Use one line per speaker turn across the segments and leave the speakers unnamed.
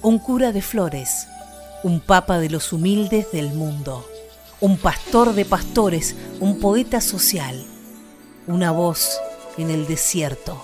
Un cura de flores, un papa de los humildes del mundo, un pastor de pastores, un poeta social, una voz en el desierto.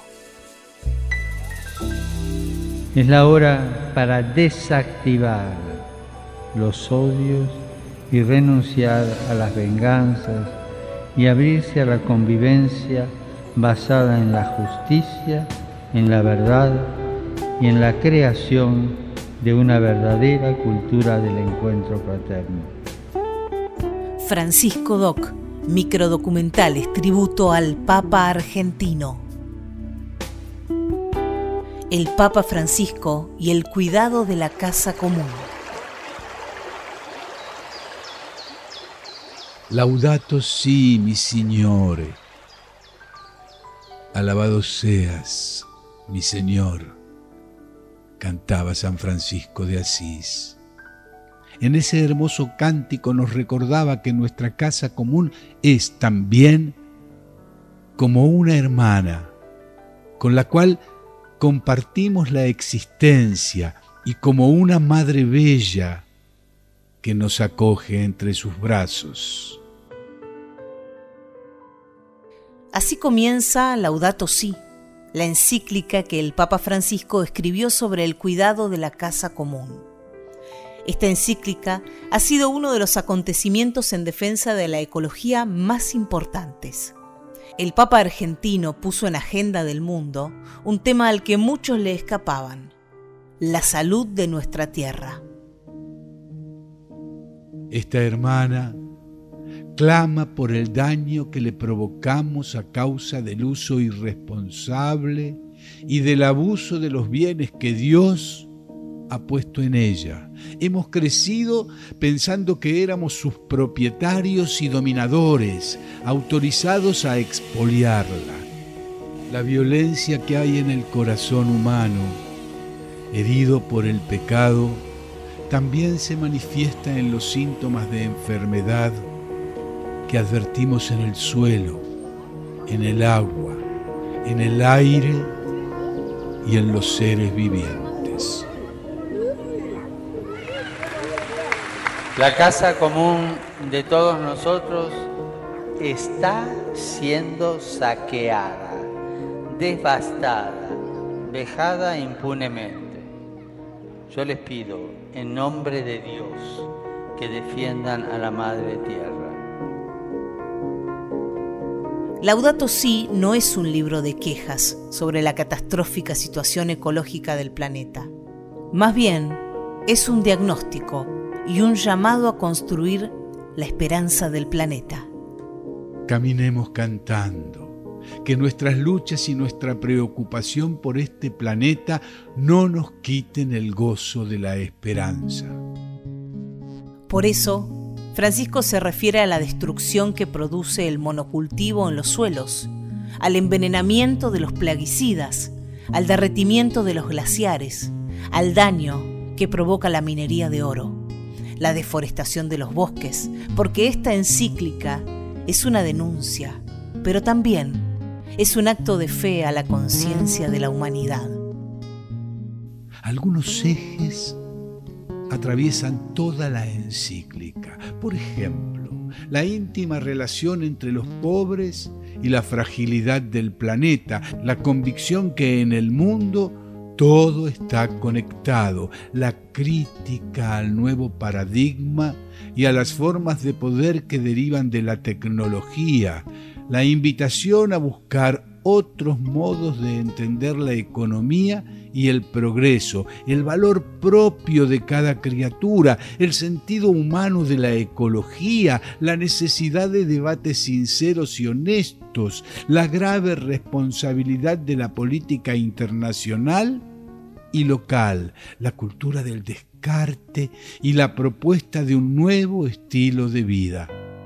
Es la hora para desactivar los odios y renunciar a las venganzas y abrirse a la convivencia basada en la justicia, en la verdad y en la creación de una verdadera cultura del encuentro fraterno.
Francisco Doc, microdocumentales tributo al Papa argentino. El Papa Francisco y el cuidado de la casa común.
Laudato si, mi Signore. Alabado seas, mi Señor, cantaba San Francisco de Asís. En ese hermoso cántico nos recordaba que nuestra casa común es también como una hermana, con la cual compartimos la existencia, y como una madre bella que nos acoge entre sus brazos.
Así comienza Laudato Si, la encíclica que el Papa Francisco escribió sobre el cuidado de la casa común. Esta encíclica ha sido uno de los acontecimientos en defensa de la ecología más importantes. El Papa argentino puso en agenda del mundo un tema al que muchos le escapaban: la salud de nuestra tierra.
Esta hermana clama por el daño que le provocamos a causa del uso irresponsable y del abuso de los bienes que Dios ha puesto en ella. Hemos crecido pensando que éramos sus propietarios y dominadores, autorizados a expoliarla. La violencia que hay en el corazón humano, herido por el pecado, también se manifiesta en los síntomas de enfermedad que advertimos en el suelo, en el agua, en el aire y en los seres vivientes.
La casa común de todos nosotros está siendo saqueada, devastada, vejada impunemente. Yo les pido, en nombre de Dios, que defiendan a la Madre Tierra.
Laudato Si no es un libro de quejas sobre la catastrófica situación ecológica del planeta. Más bien, es un diagnóstico y un llamado a construir la esperanza del planeta.
Caminemos cantando, que nuestras luchas y nuestra preocupación por este planeta no nos quiten el gozo de la esperanza.
Por eso, Francisco se refiere a la destrucción que produce el monocultivo en los suelos, al envenenamiento de los plaguicidas, al derretimiento de los glaciares, al daño que provoca la minería de oro, la deforestación de los bosques, porque esta encíclica es una denuncia, pero también es un acto de fe a la conciencia de la humanidad.
Algunos ejes atraviesan toda la encíclica. Por ejemplo, la íntima relación entre los pobres y la fragilidad del planeta, la convicción que en el mundo todo está conectado, la crítica al nuevo paradigma y a las formas de poder que derivan de la tecnología, la invitación a buscar otros modos de entender la economía y el progreso, el valor propio de cada criatura, el sentido humano de la ecología, la necesidad de debates sinceros y honestos, la grave responsabilidad de la política internacional y local, la cultura del descarte y la propuesta de un nuevo estilo de vida.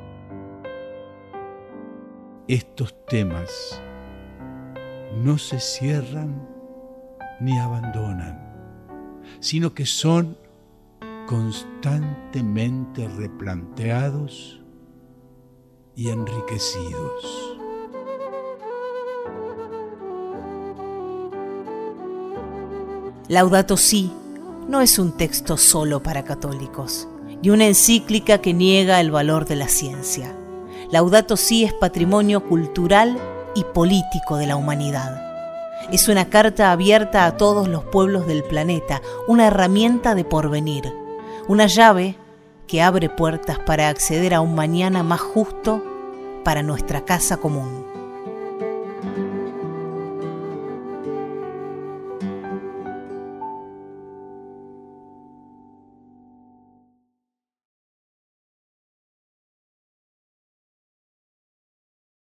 Estos temas no se cierran ni abandonan, sino que son constantemente replanteados y enriquecidos.
Laudato Si, no es un texto solo para católicos, ni una encíclica que niega el valor de la ciencia. Laudato Si es patrimonio cultural y político de la humanidad. Es una carta abierta a todos los pueblos del planeta, una herramienta de porvenir, una llave que abre puertas para acceder a un mañana más justo para nuestra casa común.